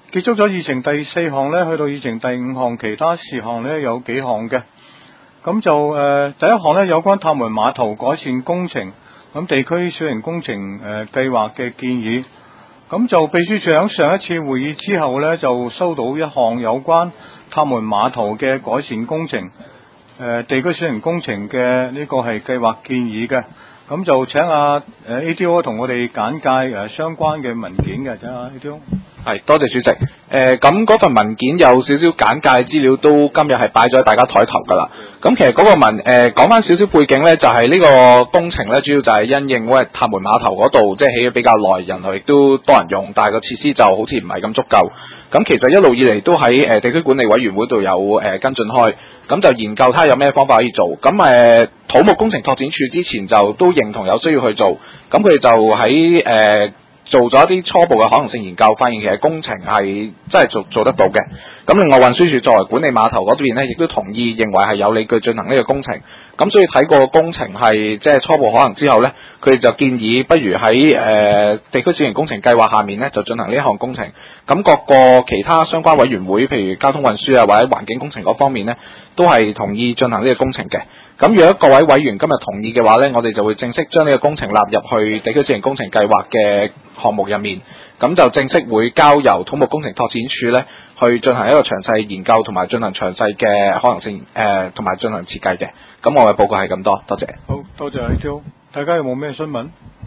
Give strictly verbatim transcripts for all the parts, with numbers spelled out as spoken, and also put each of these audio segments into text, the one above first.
結束咗議程第四項呢，去到議程第五項其他事項呢，有幾項嘅。咁就誒、呃、第一項呢，有關塔門碼頭改善工程，咁地區小型工程誒、呃、計劃嘅建議。咁就秘書長上一次會議之後呢，就收到一項有關塔門碼頭嘅改善工程誒、呃、地區小型工程嘅呢個係計劃建議嘅。咁就請阿、啊、誒 A D O 同我哋簡介誒、呃、相關嘅文件嘅，請阿 A D O。 係，多謝主席。誒、呃，咁嗰份文件有少少簡介資料，都今日係擺咗喺大家台頭噶啦。咁其實嗰個文誒講翻少少背景咧，就係、是、呢個工程咧，主要就係因應喂塔門碼頭嗰度即係起咗比較耐，人類亦都多人用，但係個設施就好似唔係咁足夠。咁其實一路以嚟都喺誒、呃、地區管理委員會度有誒、呃、跟進開，咁就研究睇下有咩方法可以做。咁誒、呃、土木工程拓展處之前就都認同有需要去做，咁佢哋就喺誒。呃做咗一啲初步嘅可能性研究，發現其實工程係真係做做得到嘅。咁另外運輸署作為管理碼頭嗰邊咧，亦都同意認為係有理據進行呢個工程。咁所以睇過工程係即係初步可能之後咧，佢哋就建議不如喺誒、呃、地區小型工程計劃下面咧就進行呢一項工程。咁各個其他相關委員會，譬如交通運輸啊或者環境工程嗰方面咧，都係同意進行呢個工程嘅。咁如果各位委員今日同意嘅話咧，我哋就會正式將呢個工程納入去地區小型工程計劃嘅項目入面，咁就正式會交由土木工程拓展處咧去進行一個詳細研究同埋進行詳細嘅可能性誒同埋進行設計嘅。咁我嘅報告係咁多，多謝。 好多謝阿 Jo， 大家有冇咩詢問？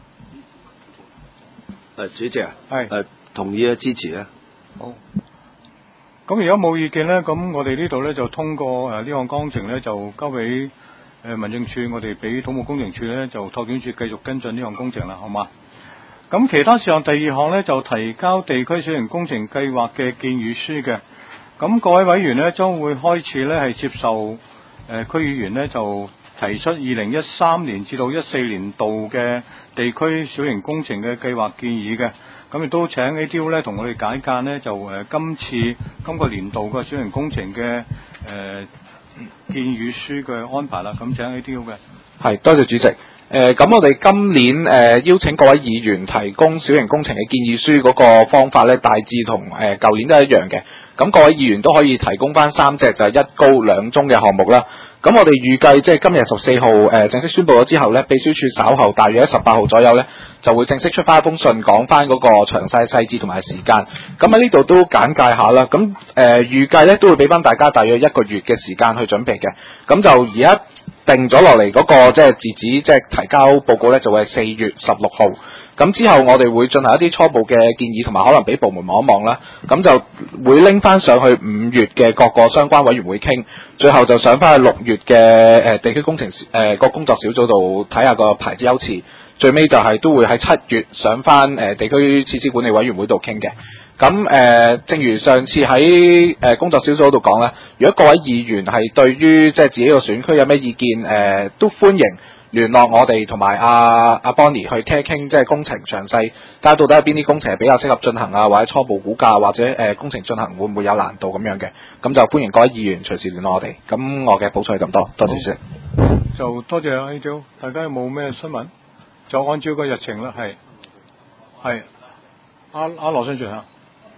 誒主席啊， 係誒同意啊，支持啊。 好。咁如果冇意見咧，咁我哋呢度咧就通過誒呢項工程咧就交俾誒、呃、民政處，我哋俾土木工程處咧就拓展處繼續跟進呢項工程啦，好嘛？咁其他事項第二項咧就提交地區小型工程計劃嘅建議書嘅。咁各位委員咧將會開始咧係接受誒、呃、區議員咧就提出二零一三年至到一四年度嘅地區小型工程嘅計劃建議嘅。咁亦都請 A D O 咧同我哋解間呢，就誒、呃、今次今個年度嘅小型工程嘅誒、呃、建議書嘅安排啦。咁請 A D O 嘅。 係，多謝主席。誒、呃，咁我哋今年誒、呃、邀請各位議員提供小型工程嘅建議書嗰個方法咧，大致同誒舊年都係一樣嘅。咁各位議員都可以提供翻三隻就係、是、一高兩中嘅項目啦。咁我哋預計即係今日十四號誒正式宣布咗之後咧，秘書處稍後大約喺十八號左右咧，就會正式出翻一封信講翻嗰個詳細細節同埋時間。咁喺呢度都簡介下啦。咁誒、呃、預計咧都會俾翻大家大約一個月嘅時間去準備嘅。咁就而家定咗落嚟嗰個即係截止即係提交報告咧，就會係四月十六號。咁之後我哋會進行一啲初步嘅建議，同埋可能俾部門望一望啦。咁就會拎翻上去五月嘅各個相關委員會傾，最後就上翻去六月嘅誒、呃、地區工程誒個、呃、工作小組度睇下個牌子優次，最尾就係都會喺七月上翻誒、呃、地區設施管理委員會度傾嘅。咁誒、呃，正如上次喺誒、呃、工作小組度講咧，如果各位議員係對於即係自己個選區有咩意見，誒、呃、都歡迎聯絡我哋同埋阿阿 Bonnie 去傾一傾，即係工程詳細，睇下到底有邊啲工程係比較適合進行啊，或者初步估價，或者誒、呃、工程進行會唔會有難度咁樣嘅。咁就歡迎各位議員隨時聯絡我哋。咁我嘅補充係咁多，多謝主席。 就多謝阿 Jo， 大家有冇咩新聞？就按照個日程啦，係係阿阿羅信全啊。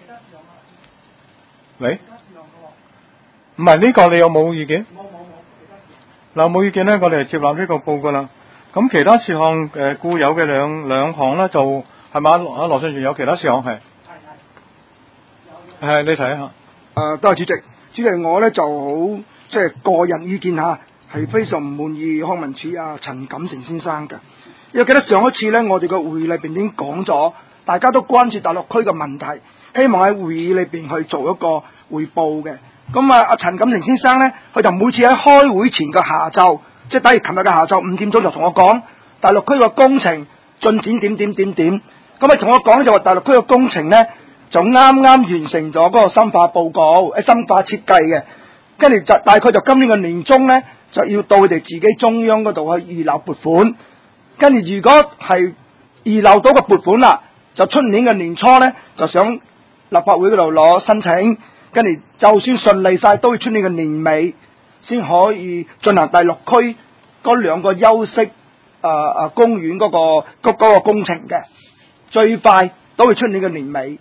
喂，唔係呢個，你有冇意見？冇冇冇。嗱，冇意見咧，我哋係接納呢個報告啦。咁其他事項誒、呃、固有嘅兩兩項咧，就係咪阿羅信全有其他事項係？係係。係你睇下。誒、 呃，多謝主席。主席，我咧就好即係個人意見嚇，係非常唔滿意康文署阿陳錦成先生嘅。因為記得上一次咧，我哋個會議裏邊已經講咗，大家都關注大陸區嘅問題。希望喺會議裏邊去做一個匯報嘅。咁啊，阿陳錦成先生呢，佢就每次喺開會前嘅下晝，即係等於琴日嘅下晝五點鐘就同我講，大陸區嘅工程進展點點點點。咁啊，同我講就話大陸區嘅工程呢，就啱啱完成咗嗰個深化報告、誒深化設計嘅。跟住就大概就今年嘅年中呢，就要到佢哋自己中央嗰度去預留撥款。跟住如果係預留到個撥款啦，就出年嘅年初呢，就想立法會嗰度攞申請，跟住就算順利晒，都要出年嘅年尾先可以進行第六區嗰兩個休息誒誒、呃、公園嗰、嗰個嗰、嗰個工程嘅，最快都會出年嘅年尾。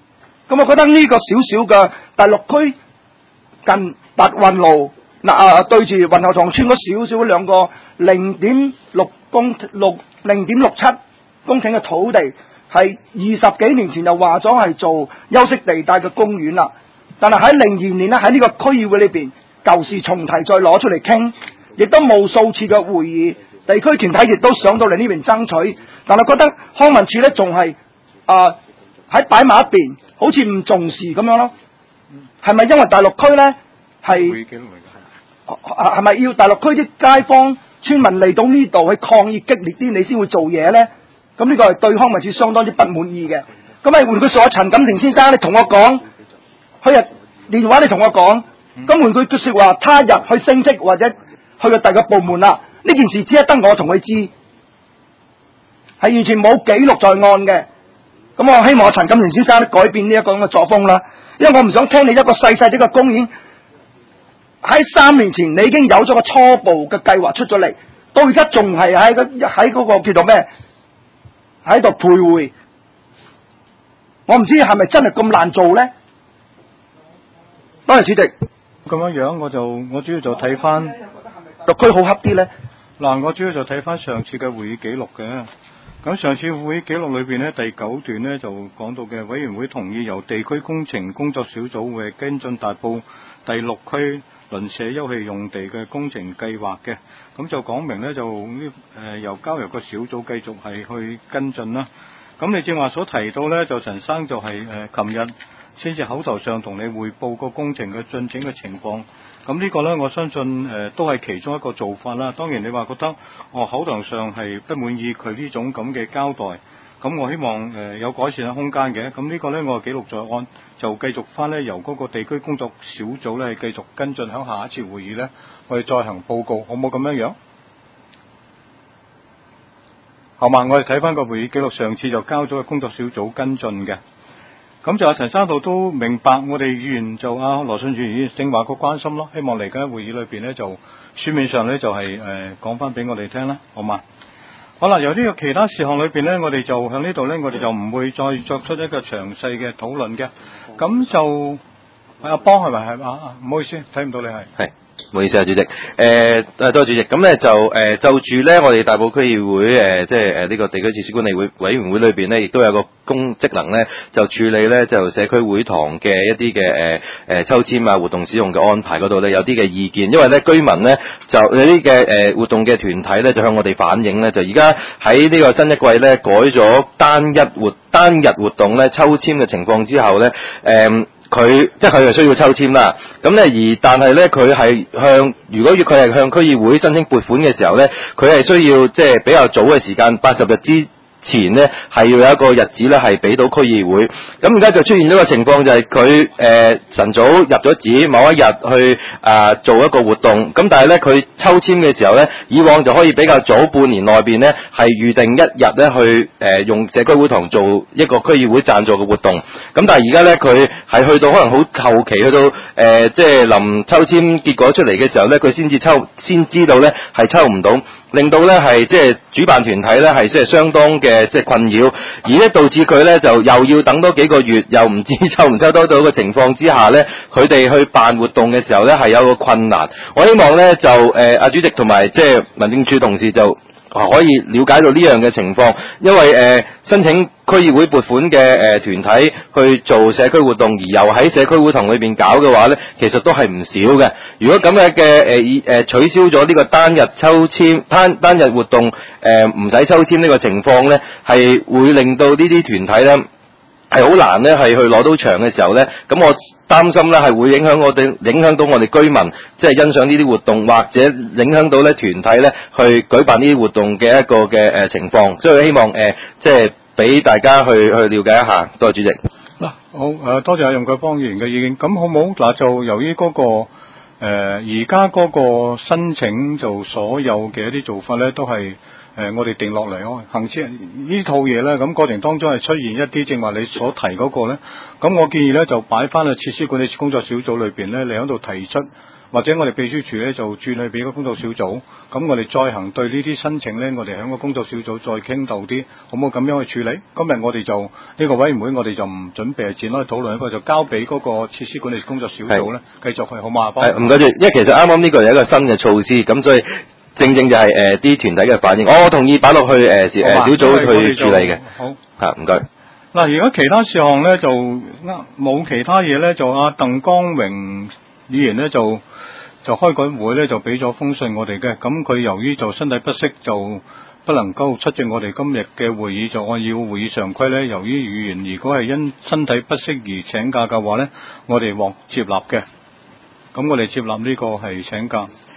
咁我覺得呢個少少嘅第六區近達運路嗱啊對住雲後塘村嗰少少兩個零點六公六零點六七公頃嘅土地，係二十幾年前就話咗係做休息地帶嘅公園啦。但係喺零二年咧喺呢個區議會裏邊舊事重提，再攞出嚟傾，亦都無數次嘅會議，地區團體亦都上到嚟呢邊爭取，但係覺得康文署咧仲係啊喺擺埋一邊，好似唔重視咁樣咯。係咪因為大陸區咧係係咪要大陸區啲街坊村民嚟到呢度去抗議激烈啲，你先會做嘢咧？咁呢個係對康文署相當之不滿意嘅。咁啊換句說話，陳錦成先生，你同我講，佢日電話你同我講，咁換句句說話，他日去升職或者去個第二個部門啦，呢件事只係得我同佢知，係完全冇記錄在案嘅。咁我希望陳錦成先生改變呢一個咁嘅作風啦，因為我唔想聽你一個細細啲嘅公園喺三年前你已經有咗個初步嘅計劃出咗嚟，到而家仲係喺個喺嗰個叫做咩喺度徘徊。我唔知係咪真係咁難做咧？多謝主席。 咁樣樣我就我主要就睇翻特區好黑啲咧。 嗱，我主要就睇翻上次嘅會議記錄嘅。咁上次會議記錄裏邊呢，第九段呢就講到嘅，委員會同意由地區工程工作小組為跟進達埔第六區鄰舍休憩用地嘅工程計劃嘅。咁就講明呢，就誒、呃、由交由個小組繼續係去跟進啦。咁你正話所提到呢，就陳生就係誒琴日先至口頭上同你匯報個工程嘅進展嘅情況。咁呢個呢，我相信誒、呃、都係其中一個做法啦。當然你話覺得我、哦、口頭上係不滿意佢呢種咁嘅交代，咁我希望誒、呃、有改善嘅空間嘅。咁呢個呢，我記錄在案，就繼續翻呢，由嗰個地區工作小組呢繼續跟進，響下一次會議呢，我哋再行報告，好冇咁樣樣？好嘛，我哋睇翻個會議記錄，上次就交咗個工作小組跟進嘅。咁就阿陳生道都明白，我哋議員就阿羅信柱議員正話個關心咯，希望嚟緊會議裏邊呢，就書面上呢，就係誒講翻俾我哋聽啦，好嘛？好啦，由呢個其他事項裏邊呢，我哋就向呢度呢，我哋就唔會再作出一個詳細嘅討論嘅。咁就阿邦係咪係啊？唔好意思，睇唔到你係。 係。唔好意思啊，主席。誒、呃，多謝主席。咁咧就誒、呃、就住咧，我哋大埔區議會誒、呃，即係誒呢個地區設施管理會委員會裏邊咧，亦都有個公職能咧，就處理咧就社區會堂嘅一啲嘅誒誒抽籤啊活動使用嘅安排嗰度咧，有啲嘅意見。因為咧居民咧就有啲嘅誒活動嘅團體咧，就向我哋反映咧，就而家喺呢個新一季咧改咗單一活單日活動咧抽籤嘅情況之後咧，誒、呃。佢即係佢係需要抽籤啦，咁咧而但係咧佢係向如果要佢係向區議會申請撥款嘅時候咧，佢係需要即係比較早嘅時間，八十日之前呢係要有一個日子咧係俾到區議會。咁而家就出現咗個情況，就係佢誒晨早入咗紙某一日去啊、呃、做一個活動，咁但係咧佢抽籤嘅時候咧，以往就可以比較早半年內邊咧係預定一日咧去誒、呃、用社區會堂做一個區議會贊助嘅活動。咁但係而家咧佢係去到可能好後期，去到誒、呃、即係臨抽籤結果出嚟嘅時候咧，佢先至抽先知道咧係抽唔到，令到咧係即係主辦團體咧係即係相當嘅即係困擾，而咧導致佢咧就又要等多幾個月，又唔知抽唔抽得到嘅情況之下咧，佢哋去辦活動嘅時候咧係有個困難。我希望咧就誒阿、呃、主席同埋即係民政處同事就可以了解到呢樣嘅情況，因為誒、呃、申請區議會撥款嘅誒、呃、團體去做社區活動，而又喺社區會堂裏邊搞嘅話咧，其實都係唔少嘅。如果咁樣嘅誒誒取消咗呢個單日抽籤單單日活動誒唔使抽籤呢個情況咧，係會令到呢啲團體咧係好難咧係去攞到場嘅時候咧，咁我擔心咧係會影響我哋影響到我哋居民即係欣賞呢啲活動，或者影響到咧團體咧去舉辦呢啲活動嘅一個嘅誒情況，所以希望誒、呃、即係俾大家去去了解一下。多謝主席。 嗱，好誒，多謝阿容桂邦議員嘅意見。咁好冇嗱，就由於嗰、那個誒而家嗰個申請就所有嘅一啲做法咧，都係誒、呃、我哋定落嚟咯。行之呢套嘢咧，咁過程當中係出現一啲正話你所提嗰個咧，咁我建議咧就擺翻去設施管理工作小組裏邊咧，你喺度提出或者我哋秘書處咧就轉去俾個工作小組，咁我哋再行對呢啲申請咧，我哋喺個工作小組再傾到啲，好唔好咁樣去處理？今日我哋就呢、這個委員會，我哋就唔準備係展開討論，一個就交俾嗰個設施管理工作小組咧繼續去，好嘛？ 係唔該住，因為其實啱啱呢個係一個新嘅措施，咁所以正正就係誒啲團體嘅反應，我同意擺落去誒誒、呃、小組去處理嘅。 好， 嚇唔該。 嗱，而家其他事項咧就冇其他嘢咧，就阿鄧光榮議員咧就就開緊會咧就俾咗封信我哋嘅，咁佢由於就身體不適就不能夠出席我哋今日嘅會議，就按照會議常規咧，由於議員如果係因身體不適而請假嘅話咧，我哋獲接納嘅，咁我哋接納呢個係請假。